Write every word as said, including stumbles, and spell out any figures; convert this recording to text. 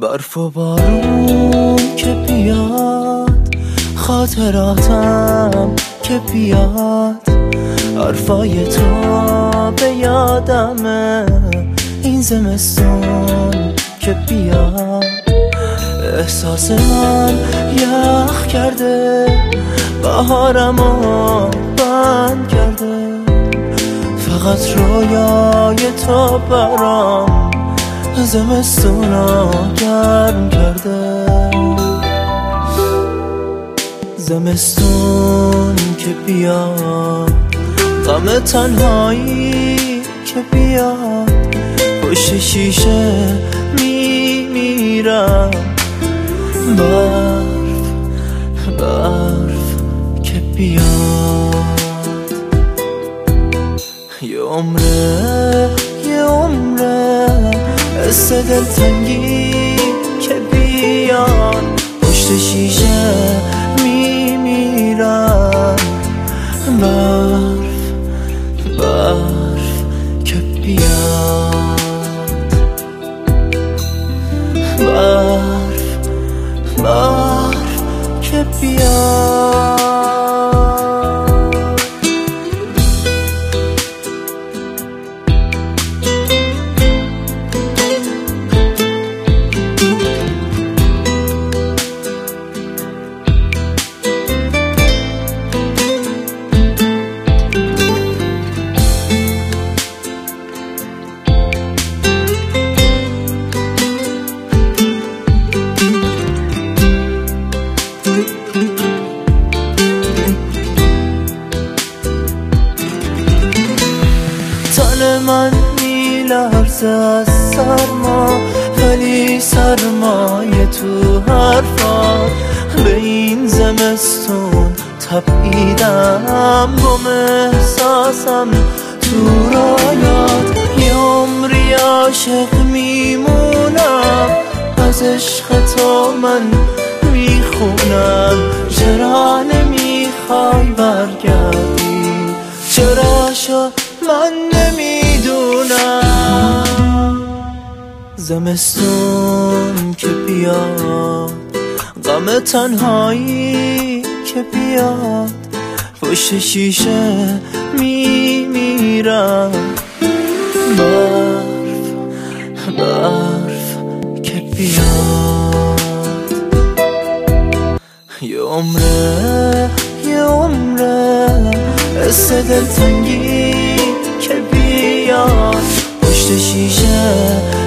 برف و بارون که بیاد، خاطراتم که بیاد، حرفای تو به یادمه، این زمستون که بیاد. احساس من یخ کرده، بهارمو بند کرده، فقط رویای تو برام زمستونو گرم کرده. زمستون که بیاد، غم تنهایی که بیاد، پشت شیشه میمیرم. برف برف که بیاد، یه عمره یه عمره حس دلتنگی که بیاد، پشت شیشه میمیرم. برف برف که بیاد، برف برف که بیاد. تن من میلرزه از سرما، ولی سرمایه تو حرفا. به این زمستون تپیدم، گم احساسم تو رایات. یه عمری عاشق میمونم، از عشق تو من میخونم. چرا نمیخوای برگردی؟ چرا شد من نمیدونم. زمستون که بیاد، غم تنهایی که بیاد، پشت شیشه میمیرم. برف برف که بیاد، یه عمره یه عمره حس دلتنگی که بیاد، پشت شیشه